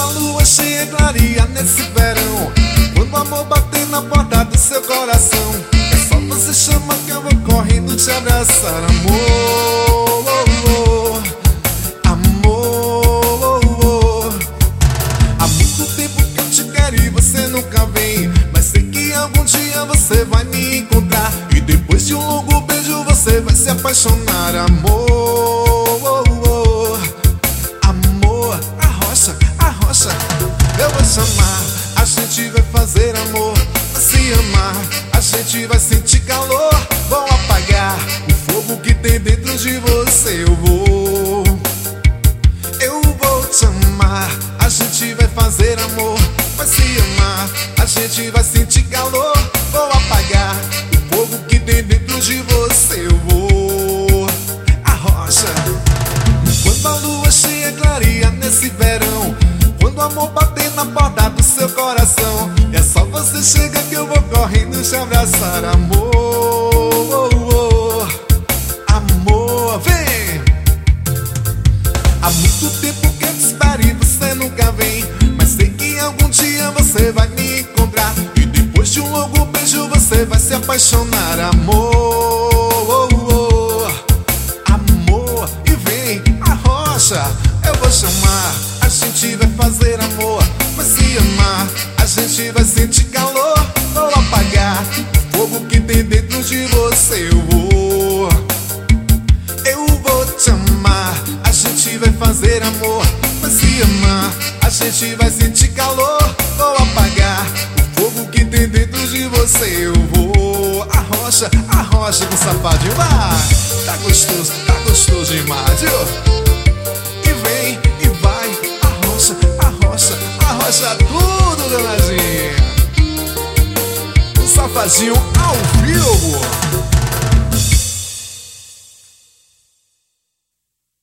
a lua cheia clareia nesse verão, quando o amor bater na porta do seu coração, é só você chamar que eu vou correndo te abraçar. Amor, amor, há muito tempo que eu te quero e você nunca vem, mas sei que algum dia você vai me encontrar, e depois de um longo beijo você vai se apaixonar. Amor, amor, arrocha, eu vou chamar, a gente vai fazer amor, vai se amar, a gente vai sentir calor, vou apagar o fogo que tem dentro de você. Eu vou te amar, a gente vai fazer amor, vai se amar, a gente vai sentir calor, vou apagar o fogo que tem dentro de você. Eu vou, arrocha. Quando a lua cheia clareia nesse verão, quando o amor bater na porta do seu coração, é só você chegar que eu vou correndo te abraçar. Amor, amor, vem. Há muito tempo que eu te espero e você nunca vem, mas sei que algum dia você vai me encontrar, e depois de um longo beijo você vai se apaixonar. Amor, amor, e vem, arrocha, eu vou chamar, a gente vai fazer amor, vai se amar, a gente vai sentir calor, vou apagar o fogo que tem dentro de você. Eu vou te amar, a gente vai fazer amor, vai se amar, a gente vai sentir calor, vou apagar o fogo que tem dentro de você. Eu vou, arrocha, arrocha com safadinho, vai, tá gostoso demais, viu? E vem, e vai, arrocha, arrocha, arrocha tudo, danadinho. O safadinho ao vivo.